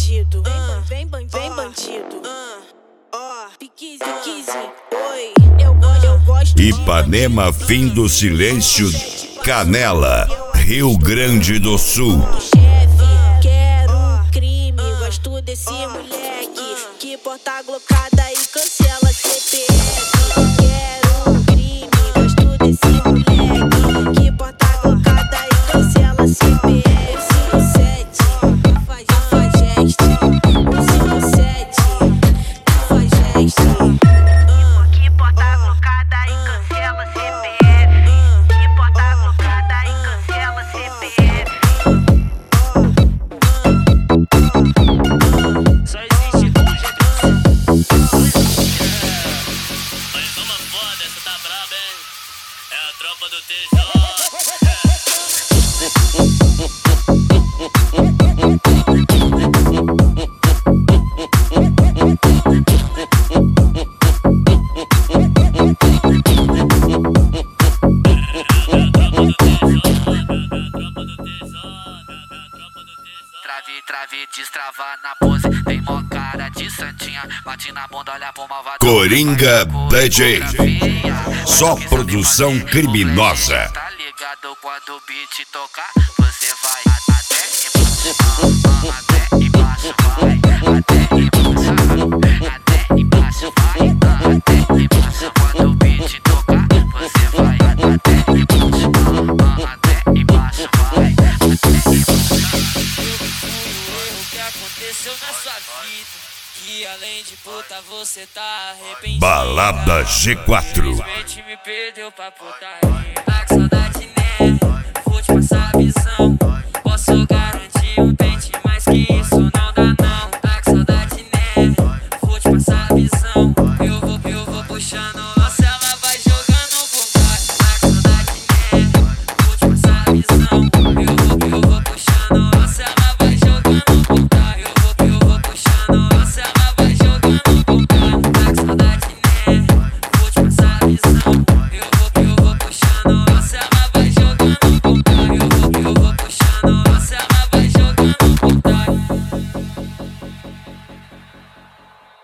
bandido, vem bandido. Piquezinho, oi. Eu gosto. Ipanema, fim do silêncio, Canela, Rio Grande do Sul. Chefe, quero um crime, gosto desse moleque que porta glocada e cancela CPF. Quero um crime, gosto desse moleque que porta glocada e cancela CPF. 57, faz gesto. 57, faz gesto. Que porta glocada e cancela CPF. Que porta glocada e cancela CPF. Só existe um jeito. Mas uma foda, essa tá braba, hein? É a tropa do TJ. Trave, destrava na pose. Tem mó cara de santinha. Bate na bunda, olha pro malvado. Coringa DJ. Só produção criminosa. Tá ligado quando o beat tocar? Você vai até embaixo, vai. Até embaixo, vai. Até embaixo, quando o beat tocar? Você vai até embaixo, até embaixo, vai. Que aconteceu na sua vida, que além de puta você tá arrependido. Balada G4. Infelizmente me perdeu pra putaria. Tá com saudade, né? Vou te passar a visão. Posso garantir um bem.